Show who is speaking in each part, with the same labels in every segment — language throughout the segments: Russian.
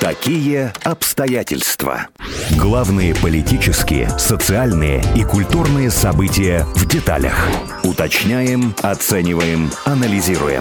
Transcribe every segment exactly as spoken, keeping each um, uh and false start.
Speaker 1: Какие обстоятельства? Главные политические, социальные и культурные события в деталях. Уточняем, оцениваем, анализируем.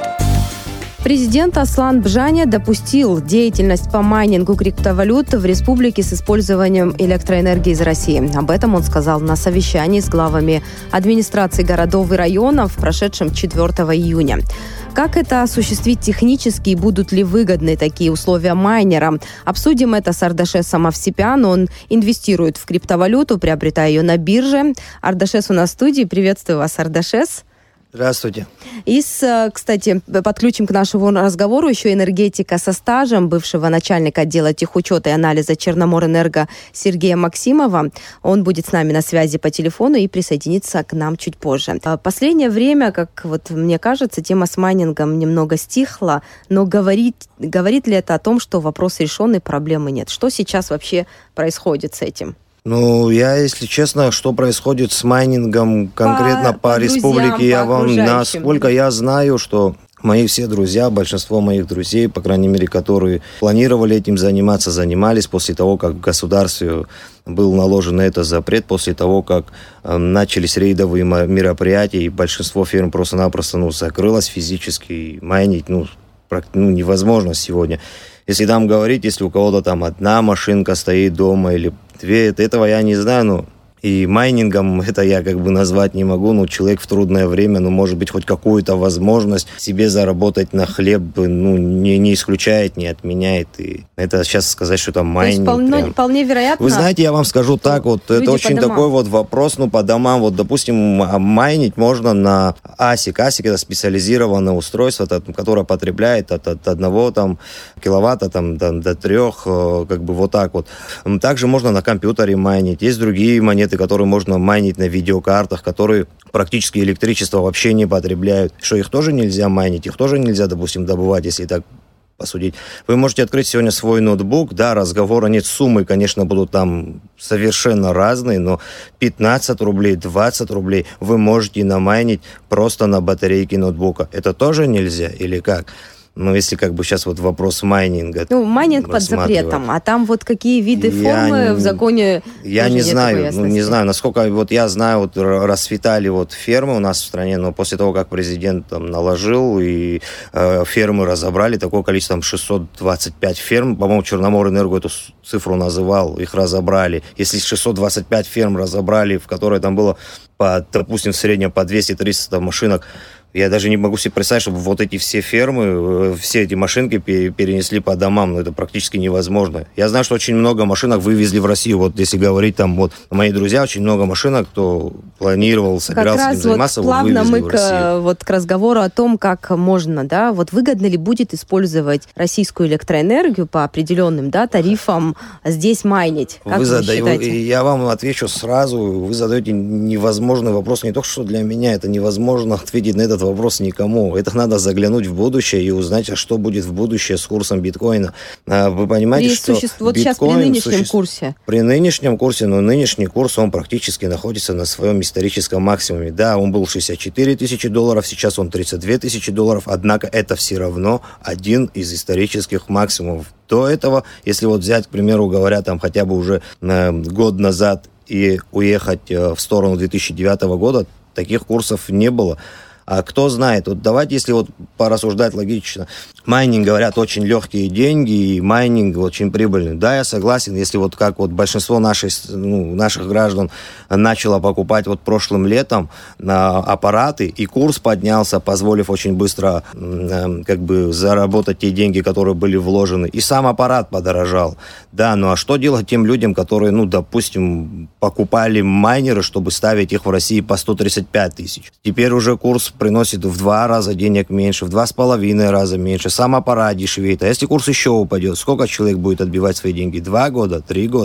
Speaker 2: Президент Аслан Бжаня допустил деятельность по майнингу криптовалют в республике с использованием электроэнергии из России. Об этом он сказал на совещании с главами администраций городов и районов, прошедшем четвёртого июня. Как это осуществить технически и будут ли выгодны такие условия майнерам? Обсудим это с Ардашесом Овсепян. Он инвестирует в криптовалюту, приобретая ее на бирже. Ардашес у нас в студии. Приветствую вас, Ардашес.
Speaker 3: Здравствуйте.
Speaker 2: И, кстати, подключим к нашему разговору еще энергетика со стажем бывшего начальника отдела техучета и анализа Черноморэнерго Сергея Максимова. Он будет с нами на связи по телефону и присоединится к нам чуть позже. В последнее время, как вот мне кажется, тема с майнингом немного стихла, но говорит, говорит ли это о том, что вопрос решен и проблемы нет? Что сейчас вообще происходит с этим?
Speaker 3: Ну, я, если честно, что происходит с майнингом конкретно по,
Speaker 2: по, по
Speaker 3: республике,
Speaker 2: друзьям,
Speaker 3: я
Speaker 2: по
Speaker 3: вам, насколько я знаю, что мои все друзья, большинство моих друзей, по крайней мере, которые планировали этим заниматься, занимались после того, как в государстве был наложен на это запрет, после того, как э, начались рейдовые мероприятия, и большинство фирм просто-напросто ну, закрылось физически, и майнить ну, ну, невозможно сегодня. Если там говорить, если у кого-то там одна машинка стоит дома или две, этого я не знаю, ну, и майнингом это я как бы назвать не могу, но человек в трудное время, ну, может быть, хоть какую-то возможность себе заработать на хлеб, ну, не, не исключает, не отменяет. И это сейчас сказать, что там майнинг.
Speaker 2: То есть вполне,
Speaker 3: прям...
Speaker 2: вполне вероятно.
Speaker 3: Вы знаете, я вам скажу так, вот это очень такой вот вопрос, ну, по домам, вот, допустим, майнить можно на асик. асик это специализированное устройство, которое потребляет от, от одного там киловатта там, до, до трех, как бы вот так вот. Также можно на компьютере майнить. Есть другие монеты, которые можно майнить на видеокартах, которые практически электричество вообще не потребляют. Что, их тоже нельзя майнить? Их тоже нельзя, допустим, добывать, если так посудить. Вы можете открыть сегодня свой ноутбук, да, разговора нет, суммы, конечно, будут там совершенно разные, но пятнадцать рублей, двадцать рублей вы можете намайнить просто на батарейке ноутбука. Это тоже нельзя или как? Ну, если как бы сейчас вот вопрос майнинга.
Speaker 2: Ну, майнинг под запретом, а там вот какие виды формы я, в законе...
Speaker 3: Я не знаю, ну, не знаю, насколько вот я знаю, вот расцветали вот фермы у нас в стране, но после того, как президент там наложил и э, фермы разобрали, такое количество, там шестьсот двадцать пять ферм, по-моему, Черноморэнерго эту цифру называл, их разобрали. Если шестьсот двадцать пять ферм разобрали, в которой там было, по, допустим, в среднем по двести-триста машинок, я даже не могу себе представить, чтобы вот эти все фермы, все эти машинки перенесли по домам. Ну, это практически невозможно. Я знаю, что очень много машинок вывезли в Россию. Вот если говорить там, вот мои друзья, очень много машинок, кто планировал, собирался этим заниматься,
Speaker 2: вот
Speaker 3: вывезли
Speaker 2: плавно мы
Speaker 3: в Россию.
Speaker 2: К, вот к разговору о том, как можно, да, вот выгодно ли будет использовать российскую электроэнергию по определенным, да, тарифам, здесь майнить. Как вы, вы
Speaker 3: задаете, я вам отвечу сразу. Вы задаете невозможный вопрос. Не только что для меня, это невозможно ответить на этот вопрос никому. Это надо заглянуть в будущее и узнать, а что будет в будущее с курсом биткоина. Вы понимаете,
Speaker 2: при
Speaker 3: что
Speaker 2: суще... Вот сейчас при нынешнем суще... курсе.
Speaker 3: При нынешнем курсе, но нынешний курс, он практически находится на своем историческом максимуме. Да, он был шестьдесят четыре тысячи долларов, сейчас он тридцать две тысячи долларов, однако это все равно один из исторических максимумов. До этого, если вот взять, к примеру, говоря, там хотя бы уже э, год назад и уехать э, в сторону две тысячи девятого года, таких курсов не было. А кто знает, вот давайте, если вот порассуждать логично, майнинг, говорят, очень легкие деньги, и майнинг очень прибыльный. Да, я согласен, если вот как вот большинство наших, ну, наших граждан начало покупать вот прошлым летом на аппараты, и курс поднялся, позволив очень быстро э, как бы заработать те деньги, которые были вложены, и сам аппарат подорожал. Да, ну а что делать тем людям, которые, ну, допустим, покупали майнеры, чтобы ставить их в России по сто тридцать пять тысяч. Теперь уже курс приносит в два раза денег меньше, в два с половиной раза меньше, сам аппарат дешевеет. А если курс еще упадет, сколько человек будет отбивать свои деньги? Два года, три года?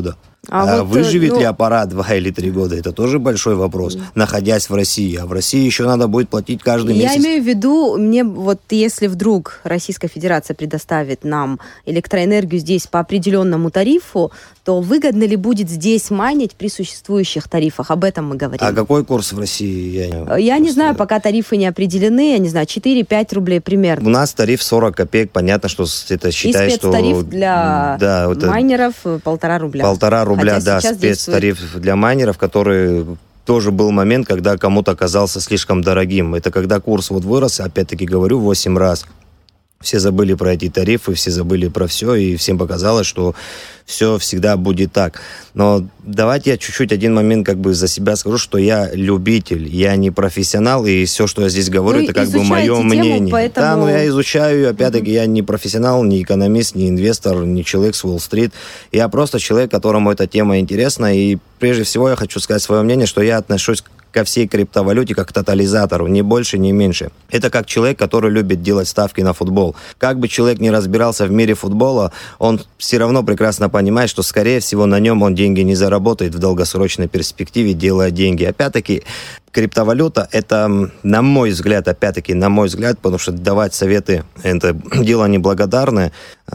Speaker 3: А, а вот, выживет ну... ли аппарат два или три года? Это тоже большой вопрос, mm. находясь в России. А в России еще надо будет платить каждый
Speaker 2: Я
Speaker 3: месяц.
Speaker 2: Я имею в виду, мне вот если вдруг Российская Федерация предоставит нам электроэнергию здесь по определенному тарифу, то выгодно ли будет здесь майнить при существующих тарифах? Об этом мы говорим.
Speaker 3: А какой курс в России?
Speaker 2: Я не, я не знаю, пока тарифы не определены. Я не знаю, четыре-пять рублей примерно.
Speaker 3: У нас тариф сорок копеек. Понятно, что это считай, что...
Speaker 2: И спецтариф что... для да, вот майнеров полтора рубля.
Speaker 3: Полтора рубля, Хотя да, спецтариф действует... для майнеров, который... Тоже был момент, когда кому-то оказался слишком дорогим. Это когда курс вот вырос, опять-таки говорю, восемь раз. Все забыли про эти тарифы, все забыли про все, и всем показалось, что все всегда будет так. Но давайте я чуть-чуть один момент как бы за себя скажу, что я любитель, я не профессионал, и все, что я здесь говорю, Вы это как бы мое мнение. Поэтому... Да, но я изучаю, опять-таки, mm-hmm. я не профессионал, не экономист, не инвестор, не человек с Уолл-стрит. Я просто человек, которому эта тема интересна, и прежде всего я хочу сказать свое мнение, что я отношусь ко всей криптовалюте как к тотализатору, ни больше, ни меньше. Это как человек, который любит делать ставки на футбол. Как бы человек не разбирался в мире футбола, он все равно прекрасно понимает, что, скорее всего, на нем он деньги не заработает в долгосрочной перспективе, делая деньги. Опять-таки, криптовалюта, это, на мой взгляд, опять-таки, на мой взгляд, потому что давать советы, это дело неблагодарное,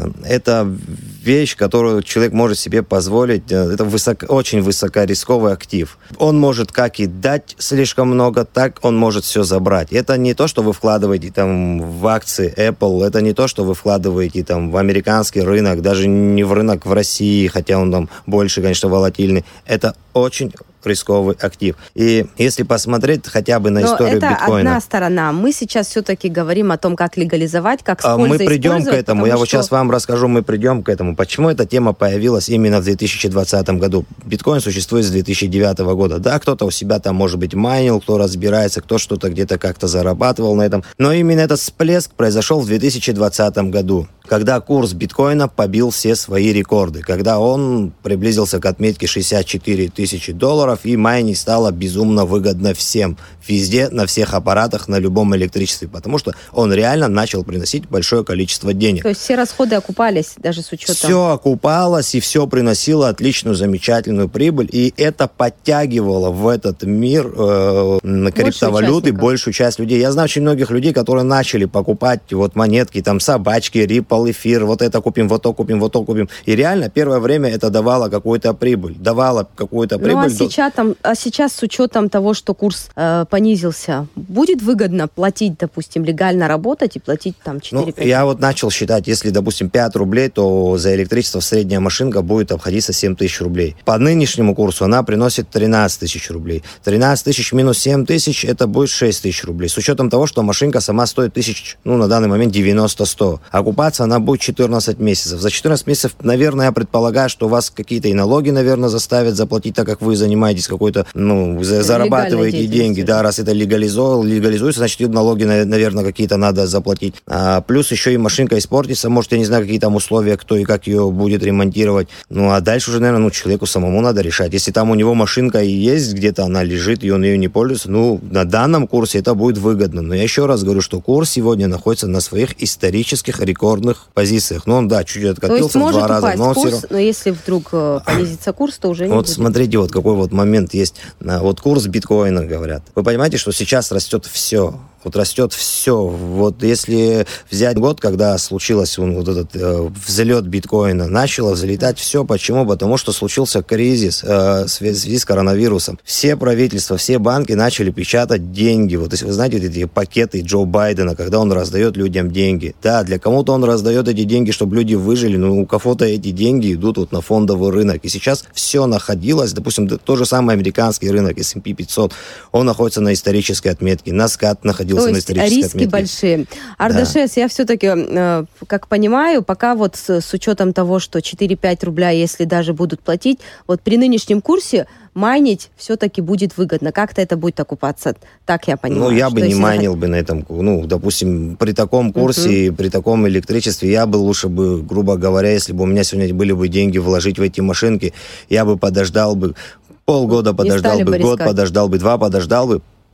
Speaker 3: это вещь, которую человек может себе позволить, это высоко, очень высокорисковый актив. Он может как и дать слишком много, так он может все забрать. Это не то, что вы вкладываете там в акции Apple, это не то, что вы вкладываете там в американский рынок, даже не в рынок в России, хотя он там больше, конечно, волатильный. Это очень рисковый актив. И если посмотреть хотя бы на
Speaker 2: Но
Speaker 3: историю
Speaker 2: это
Speaker 3: биткоина...
Speaker 2: одна сторона. Мы сейчас все-таки говорим о том, как легализовать, как с пользой
Speaker 3: Мы придем к этому. Я
Speaker 2: что...
Speaker 3: вот сейчас вам расскажу, мы придем к этому. Почему эта тема появилась именно в две тысячи двадцатом году? Биткоин существует с две тысячи девятого года. Да, кто-то у себя там, может быть, майнил, кто разбирается, кто что-то где-то как-то зарабатывал на этом. Но именно этот всплеск произошел в две тысячи двадцатом году, когда курс биткоина побил все свои рекорды, когда он приблизился к отметке шестьдесят четыре тысячи долларов, и майнинг стало безумно выгодно всем, везде, на всех аппаратах, на любом электричестве, потому что он реально начал приносить большое количество денег.
Speaker 2: То есть все расходы окупались, даже с учетом...
Speaker 3: Все окупалось, и все приносило отличную, замечательную прибыль, и это подтягивало в этот мир э, на криптовалюты большую часть людей. Я знаю очень многих людей, которые начали покупать вот монетки, там собачки, Ripple, эфир, вот это купим, вот то купим, вот то купим. И реально первое время это давало какую-то прибыль, давало какую-то прибыль.
Speaker 2: Ну а сейчас, там, а сейчас с учетом того, что курс э, понизился, будет выгодно платить, допустим, легально работать и платить там четыре-пять?
Speaker 3: Ну, я вот начал считать, если, допустим, пять рублей, то за электричество средняя машинка будет обходиться семь тысяч рублей. По нынешнему курсу она приносит тринадцать тысяч рублей. тринадцать тысяч минус семь тысяч, это будет шесть тысяч рублей. С учетом того, что машинка сама стоит тысяч, ну, на данный момент девяносто-сто. Окупаться она будет четырнадцать месяцев. За четырнадцать месяцев, наверное, я предполагаю, что у вас какие-то и налоги, наверное, заставят заплатить, так как вы занимаетесь какой-то, ну, зарабатываете деньги. Да, раз это легализо, легализуется, значит, и налоги, наверное, какие-то надо заплатить. А, плюс еще и машинка испортится. Может, я не знаю, какие там условия, кто и как ее будет ремонтировать. Ну, а дальше уже, наверное, ну, человеку самому надо решать. Если там у него машинка и есть, где-то она лежит, и он ее не пользуется, ну, на данном курсе это будет выгодно. Но я еще раз говорю, что курс сегодня находится на своих исторических рекордных позициях. Ну, он, да, чуть откатился в два раза. Но,
Speaker 2: курс,
Speaker 3: равно...
Speaker 2: но если вдруг понизится курс, то уже не
Speaker 3: Вот
Speaker 2: будет.
Speaker 3: Смотрите, вот какой вот момент есть. Вот курс биткоина, говорят. Вы понимаете, что сейчас растет все. Вот растет все. Вот если взять год, когда случился вот этот э, взлет биткоина, начало взлетать все. Почему? Потому что случился кризис э, в связи с коронавирусом. Все правительства, все банки начали печатать деньги. Вот если вы знаете эти пакеты Джо Байдена, когда он раздает людям деньги. Да, для кого-то он раздает эти деньги, чтобы люди выжили, но у кого-то эти деньги идут вот на фондовый рынок. И сейчас все находилось, допустим, тот же самый американский рынок, эс энд пи пятьсот, он находится на исторической отметке, Наскат находился.
Speaker 2: То есть риски отметке. Большие. Ардашес, да. Я все-таки, э, как понимаю, пока вот с, с учетом того, что четыре-пять рубля, если даже будут платить, вот при нынешнем курсе майнить все-таки будет выгодно. Как-то это будет окупаться, так я понимаю.
Speaker 3: Ну, я бы не майнил
Speaker 2: это...
Speaker 3: бы на этом, ну, допустим, при таком курсе, uh-huh. при таком электричестве, я бы лучше бы, грубо говоря, если бы у меня сегодня были бы деньги вложить в эти машинки, я бы подождал бы, полгода подождал бы, год подождал бы, два подождал бы,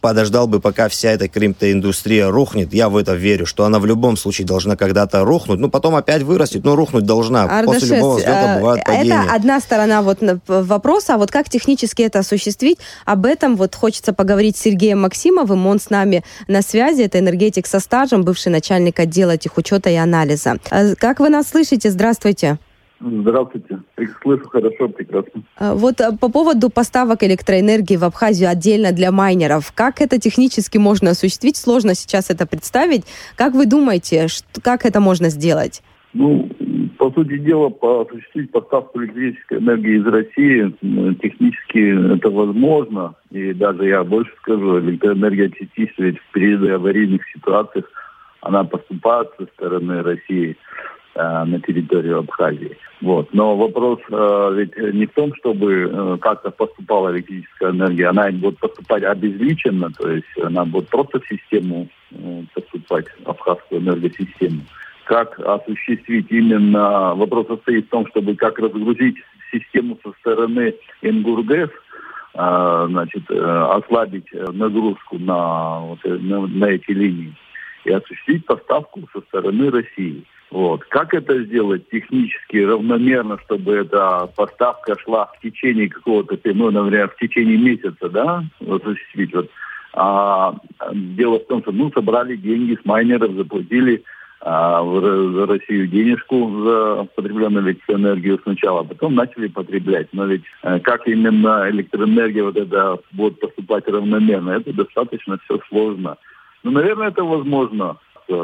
Speaker 3: подождал бы, пока вся эта криптоиндустрия рухнет. Я в это верю, что она в любом случае должна когда-то рухнуть. Ну, потом опять вырастет, но рухнуть должна.
Speaker 2: Ардашес,
Speaker 3: После любого взлета бывает падение.
Speaker 2: Это одна сторона вот вопроса, а вот как технически это осуществить, об этом вот хочется поговорить с Сергеем Максимовым. Он с нами на связи, это энергетик со стажем, бывший начальник отдела техучета и анализа. Как вы нас слышите? Здравствуйте.
Speaker 4: Здравствуйте. Слышу хорошо, прекрасно.
Speaker 2: Вот по поводу поставок электроэнергии в Абхазию отдельно для майнеров. Как это технически можно осуществить? Сложно сейчас это представить. Как вы думаете, как это можно сделать?
Speaker 4: Ну, по сути дела, осуществить поставку электрической энергии из России технически это возможно. И даже я больше скажу, электроэнергия частично ведь в периоды аварийных ситуаций она поступает со стороны России на территорию Абхазии. Вот. Но вопрос э, ведь не в том, чтобы э, как-то поступала электрическая энергия, она будет поступать обезличенно, то есть она будет просто в систему э, поступать, абхазскую энергосистему. Как осуществить именно, вопрос состоит в том, чтобы как разгрузить систему со стороны НГУРГЭС, э, значит, э, ослабить нагрузку на, вот, на, на эти линии и осуществить поставку со стороны России. Вот. Как это сделать технически равномерно, чтобы эта поставка шла в течение какого-то, ну, например, в течение месяца, да, осуществить. Вот. А, дело в том, что ну, собрали деньги с майнеров, заплатили а, в, в Россию денежку за потребленную электроэнергию сначала, а потом начали потреблять. Но ведь а, как именно электроэнергия вот эта будет поступать равномерно, это достаточно все сложно. Ну, наверное, это возможно.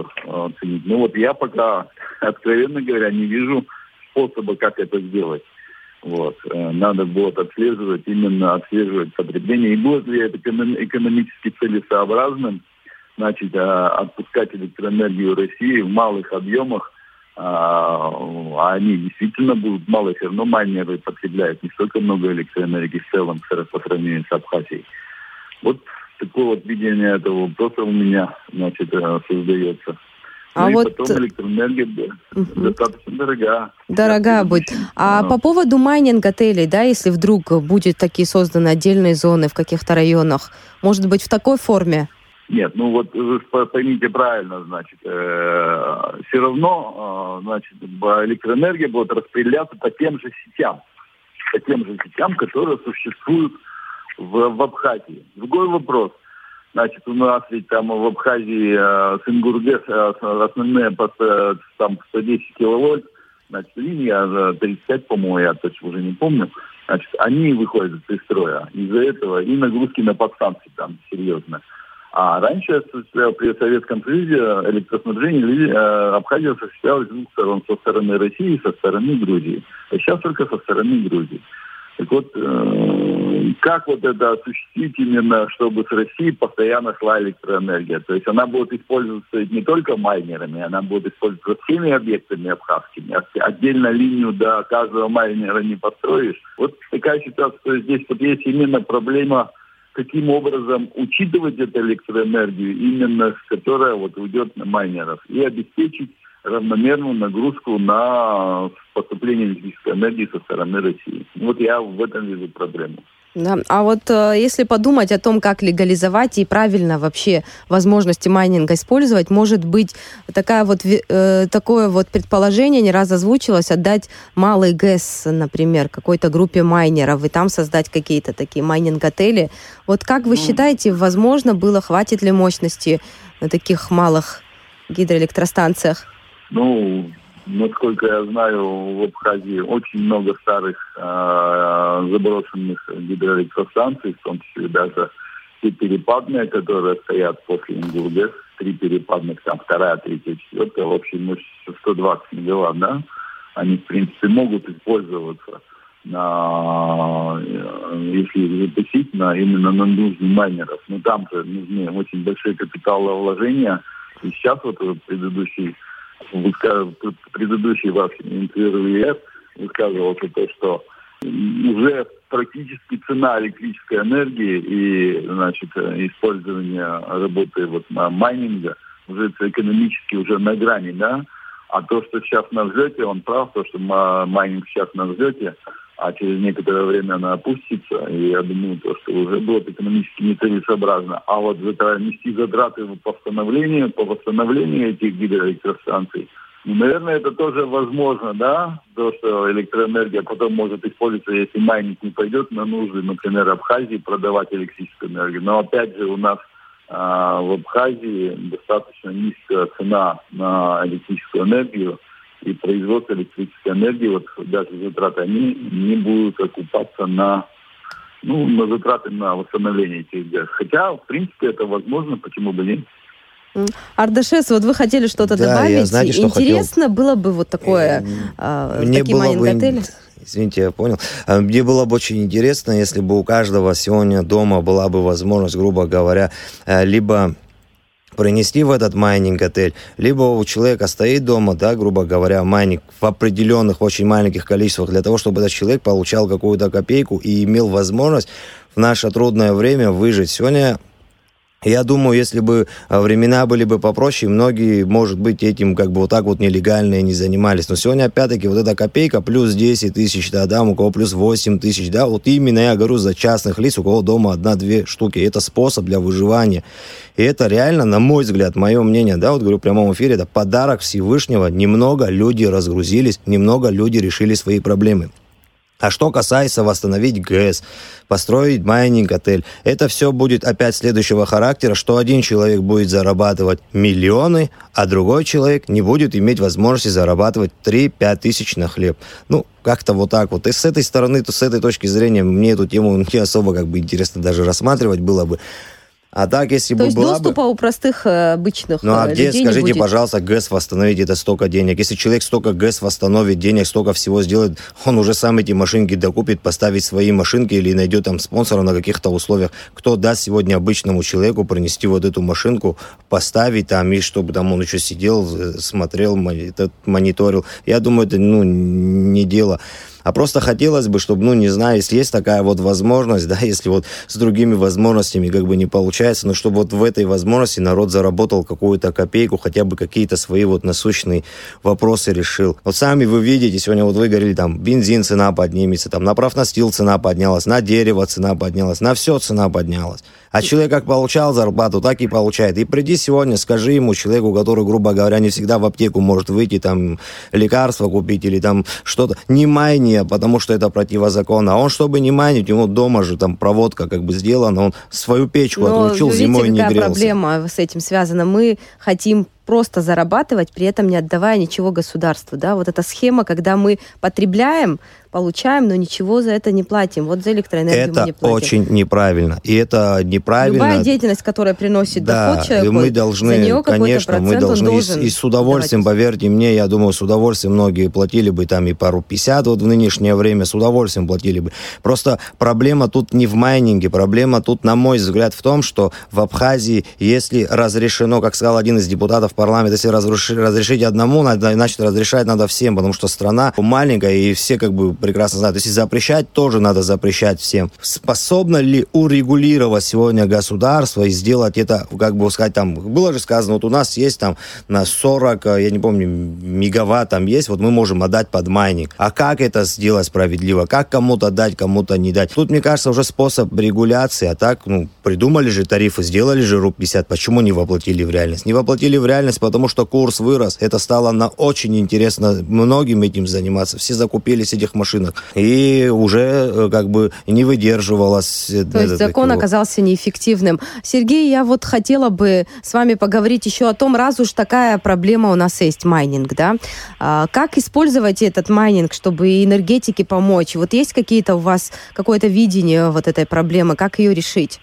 Speaker 4: Ну вот я пока, откровенно говоря, не вижу способа, как это сделать. Вот. Надо будет отслеживать, именно отслеживать потребление. И будет ли это экономически целесообразным, значит, отпускать электроэнергию России в малых объемах, а они действительно будут малые, все равно майнеры потребляют не столько много электроэнергии в целом по сравнению с Абхазией. Вот такое вот видение этого вопроса у меня, значит, создается.
Speaker 2: А
Speaker 4: ну
Speaker 2: вот...
Speaker 4: и потом электроэнергия да, угу. достаточно дорога.
Speaker 2: Дорогая будет. А
Speaker 4: но...
Speaker 2: по поводу майнинг-отелей, да, если вдруг будет такие созданы отдельные зоны в каких-то районах, может быть, в такой форме?
Speaker 4: Нет, ну вот вы поймите правильно, значит, э, все равно, э, значит, электроэнергия будет распределяться по тем же сетям, по тем же сетям, которые существуют В, в Абхазии. Другой вопрос. Значит, у нас ведь там в Абхазии э, с НГУРГЭС э, основные по, там сто десять киловольт, значит, линия тридцать пять, по-моему, я точно уже не помню. Значит, они выходят из строя. Из-за этого и нагрузки на подстанции там серьезно. А раньше при Советском Союзе электроснабжение э, Абхазия осуществлялось с двух сторон. Со стороны России и со стороны Грузии. А сейчас только со стороны Грузии. Так вот, э, как вот это осуществить именно, чтобы с России постоянно шла электроэнергия? То есть она будет использоваться не только майнерами, она будет использоваться всеми объектами абхазскими. Отдельно линию до каждого майнера не построишь. Вот такая ситуация, что здесь вот есть именно проблема, каким образом учитывать эту электроэнергию, именно которая вот уйдет на майнеров, и обеспечить равномерную нагрузку на поступление электрической энергии со стороны России. Вот я в этом вижу проблему.
Speaker 2: Да. А вот э, если подумать о том, как легализовать и правильно вообще возможности майнинга использовать, может быть, такая вот, э, такое вот предположение не раз озвучилось, отдать малый ГЭС, например, какой-то группе майнеров, и там создать какие-то такие майнинг-отели. Вот как вы ну, считаете, возможно было, хватит ли мощности на таких малых гидроэлектростанциях?
Speaker 4: Ну, насколько я знаю, в Абхазии очень много старых э, заброшенных гидроэлектростанций, в том числе даже те перепадные, которые стоят после НГУРГЭС, три перепадных, там вторая, третья, четвертая, в общей мощности сто двадцать мегаватт, да, они, в принципе, могут использоваться, на, если их запустить, на, именно на нужды майнеров. Но там же нужны очень большие капиталовложения. И сейчас вот предыдущий предыдущий ваш интервью высказывался то, что уже практически цена электрической энергии и, значит, использование работы вот на майнинга уже экономически уже на грани, да. А то, что сейчас на взлете, он прав, то, что майнинг сейчас на взлете, а через некоторое время она опустится. И я думаю, то, что уже будет экономически нецелесообразно. А вот нести затраты по восстановлению, по восстановлению этих гидроэлектростанций, ну, наверное, это тоже возможно, да, то, что электроэнергия потом может использоваться, если майнинг не пойдет на нужды, например, Абхазии продавать электрическую энергию. Но опять же у нас а, в Абхазии достаточно низкая цена на электрическую энергию, и производство электрической энергии, вот даже затраты, они не будут окупаться на, ну, на затраты на восстановление этих газов. Хотя, в принципе, это возможно, почему бы нет.
Speaker 2: Ардашес, вот вы хотели что-то
Speaker 3: да,
Speaker 2: добавить?
Speaker 3: Я, знаете, что
Speaker 2: Интересно
Speaker 3: хотел...
Speaker 2: было бы вот такое, э, Мне такие майнинг-отели? Бы...
Speaker 3: Извините, я понял. Мне было бы очень интересно, если бы у каждого сегодня дома была бы возможность, грубо говоря, либо принести в этот майнинг-отель, либо у человека стоит дома, да, грубо говоря, майнинг в определенных очень маленьких количествах, для того, чтобы этот человек получал какую-то копейку и имел возможность в наше трудное время выжить. Сегодня, я думаю, если бы времена были бы попроще, многие, может быть, этим как бы вот так вот нелегально не занимались. Но сегодня, опять-таки, вот эта копейка плюс десять тысяч, да, да, у кого плюс восемь тысяч, да, вот именно я говорю за частных лиц, у кого дома одна-две штуки. Это способ для выживания. И это реально, на мой взгляд, мое мнение, да, вот говорю в прямом эфире, это подарок Всевышнего. Немного люди разгрузились, немного люди решили свои проблемы. А что касается восстановить ГЭС, построить майнинг-отель, это все будет опять следующего характера, что один человек будет зарабатывать миллионы, а другой человек не будет иметь возможности зарабатывать три-пять тысяч на хлеб. Ну, как-то вот так вот. И с этой стороны, то с этой точки зрения, мне эту тему не особо как бы интересно даже рассматривать было бы. А так, если
Speaker 2: То
Speaker 3: бы
Speaker 2: есть
Speaker 3: была
Speaker 2: доступа
Speaker 3: бы...
Speaker 2: у простых обычных
Speaker 3: Ну, а
Speaker 2: людей
Speaker 3: где, скажите,
Speaker 2: не будет?
Speaker 3: пожалуйста, ГЭС восстановить это столько денег? Если человек столько ГЭС восстановит денег, столько всего сделает, он уже сам эти машинки докупит, поставить свои машинки или найдет там спонсора на каких-то условиях. Кто даст сегодня обычному человеку принести вот эту машинку, поставить там, и чтобы там он еще сидел, смотрел, мониторил? Я думаю, это, ну, не дело. А просто хотелось бы, чтобы, ну, не знаю, если есть такая вот возможность, да, если вот с другими возможностями как бы не получается, но чтобы вот в этой возможности народ заработал какую-то копейку, хотя бы какие-то свои вот насущные вопросы решил. Вот сами вы видите, сегодня вот вы говорили, там, бензин цена поднимется, там, на профнастил цена поднялась, на дерево цена поднялась, на все цена поднялась. А человек как получал зарплату, так и получает. И приди сегодня, скажи ему, человеку, который, грубо говоря, не всегда в аптеку может выйти, там, лекарства купить или там что-то, не майни, потому что это противозаконно. А он, чтобы не майнить, ему дома же там проводка как бы сделана, он свою печку
Speaker 2: Но
Speaker 3: отручил,
Speaker 2: видите,
Speaker 3: зимой не грелся.
Speaker 2: какая проблема с этим связана? Мы хотим просто зарабатывать, при этом не отдавая ничего государству. Да? Вот эта схема, когда мы потребляем, получаем, но ничего за это не платим. Вот за электроэнергию
Speaker 3: это
Speaker 2: мы не платим.
Speaker 3: Это очень неправильно. И это неправильно.
Speaker 2: Любая деятельность, которая приносит
Speaker 3: да,
Speaker 2: доход человеку,
Speaker 3: мы должны,
Speaker 2: за нее
Speaker 3: конечно, мы должны
Speaker 2: должен
Speaker 3: и, и с удовольствием,
Speaker 2: давать.
Speaker 3: Поверьте мне, я думаю, с удовольствием многие платили бы там и пару пятьдесят вот в нынешнее время, с удовольствием платили бы. Просто проблема тут не в майнинге, проблема тут, на мой взгляд, в том, что в Абхазии, если разрешено, как сказал один из депутатов парламента, если разрешить одному, значит, разрешать надо всем, потому что страна маленькая, и все как бы прекрасно знают. Если запрещать, тоже надо запрещать всем. Способно ли урегулировать сегодня государство и сделать это, как бы сказать, там, было же сказано, вот у нас есть там на сорок, я не помню, мегаватт там есть, вот мы можем отдать под майнинг. А как это сделать справедливо? Как кому-то дать, кому-то не дать? Тут, мне кажется, уже способ регуляции, а так, ну, придумали же тарифы, сделали же руб пятьдесят, почему не воплотили в реальность? Не воплотили в реальность, потому что курс вырос, это стало на очень интересно многим этим заниматься, все закупились этих машинок, и уже как бы не выдерживалось.
Speaker 2: То есть закон такого. Оказался неэффективным. Сергей, я вот хотела бы с вами поговорить еще о том, раз уж такая проблема у нас есть, майнинг, да, а, как использовать этот майнинг, чтобы энергетике помочь? Вот есть какие-то у вас, какое-то видение вот этой проблемы, как ее решить?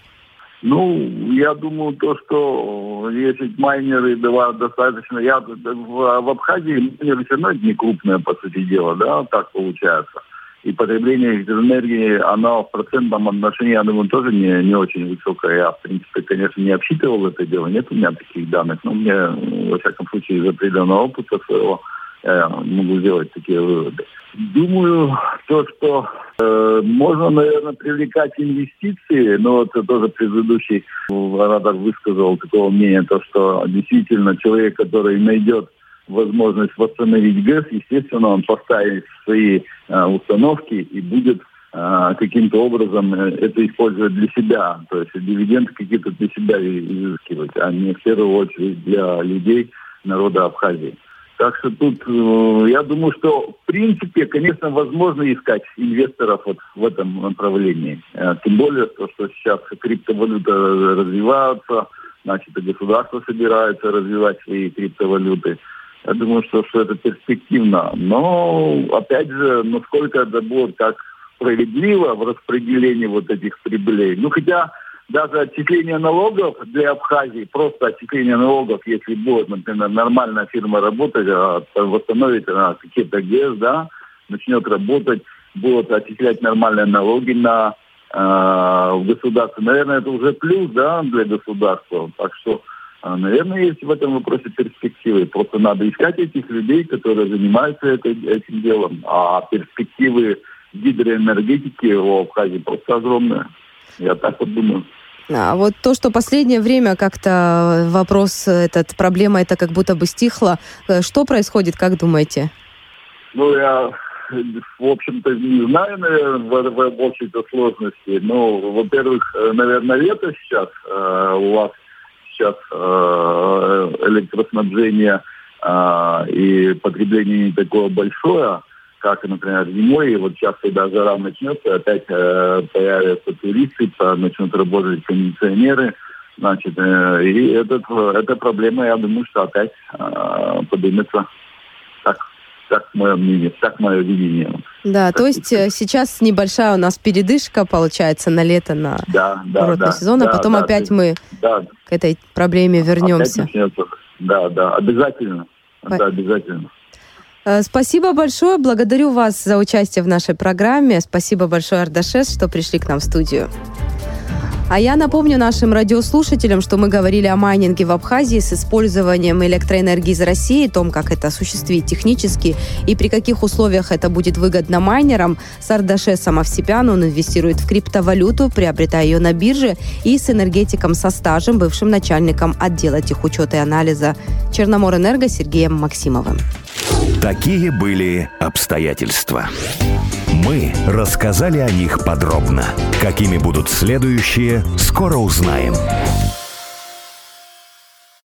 Speaker 4: Ну, я думаю, то, что если майнеры давать достаточно... Я в, в Абхазии майнеры все равно не крупные, по сути дела, да, так получается. И потребление электроэнергии, оно в процентном отношении, я думаю, тоже не, не очень высокое. Я, в принципе, конечно, не обсчитывал это дело, нет у меня таких данных, но мне, во всяком случае, из определенного опыта своего я могу сделать такие выводы. Думаю, то, что э, можно, наверное, привлекать инвестиции, но вот тоже предыдущий оратор высказал такого мнения, то, что действительно человек, который найдет возможность восстановить ГЭС, естественно, он поставит свои э, установки и будет э, каким-то образом это использовать для себя, то есть дивиденды какие-то для себя изыскивать, а не в первую очередь для людей народа Абхазии. Так что тут, э, я думаю, что в принципе, конечно, возможно искать инвесторов вот в этом направлении. Э, тем более, то, что сейчас криптовалюта развивается, значит, и государство собирается развивать свои криптовалюты. Я думаю, что, что это перспективно. Но, опять же, насколько это будет как справедливо в распределении вот этих прибылей. Ну, хотя даже отчисление налогов для Абхазии, просто отчисление налогов, если будет, например, нормальная фирма работать, восстановить какие-то ГЭС, да, начнет работать, будут отчислять нормальные налоги на э, государство. Наверное, это уже плюс, да, для государства. Так что, э, наверное, есть в этом вопросе перспективы. Просто надо искать этих людей, которые занимаются это, этим делом. А перспективы гидроэнергетики у Абхазии просто огромные. Я так вот думаю.
Speaker 2: А вот то, что последнее время как-то вопрос, этот, проблема это как будто бы стихла. Что происходит, как думаете?
Speaker 4: Ну, я, в общем-то, не знаю, наверное, в, в общей-то сложности. Ну, во-первых, наверное, лето сейчас. Э, у вас сейчас э, электроснабжение э, и потребление не такое большое, как, например, зимой, и вот сейчас, когда жара начнется, опять э, появятся туристы, начнут работать кондиционеры, значит, э, и этот, эта проблема, я думаю, что опять э, поднимется. Так, так мое мнение, так мое видение.
Speaker 2: Да,
Speaker 4: так,
Speaker 2: то есть
Speaker 4: и...
Speaker 2: сейчас небольшая у нас передышка, получается, на лето, на
Speaker 4: да, да,
Speaker 2: курортный
Speaker 4: да,
Speaker 2: сезон,
Speaker 4: да,
Speaker 2: а потом
Speaker 4: да,
Speaker 2: опять
Speaker 4: да,
Speaker 2: мы
Speaker 4: да,
Speaker 2: к этой проблеме вернемся.
Speaker 4: Опять начнется. Да, да, обязательно. По... Да, обязательно.
Speaker 2: Спасибо большое. Благодарю вас за участие в нашей программе. Спасибо большое, Ардашес, что пришли к нам в студию. А я напомню нашим радиослушателям, что мы говорили о майнинге в Абхазии с использованием электроэнергии из России, о том, как это осуществить технически и при каких условиях это будет выгодно майнерам. С Ардашесом Овсепян он инвестирует в криптовалюту, приобретая ее на бирже, и с энергетиком со стажем, бывшим начальником отдела техучета и анализа Черноморэнерго Сергеем Максимовым.
Speaker 1: Такие были обстоятельства. Мы рассказали о них подробно. Какими будут следующие, скоро узнаем.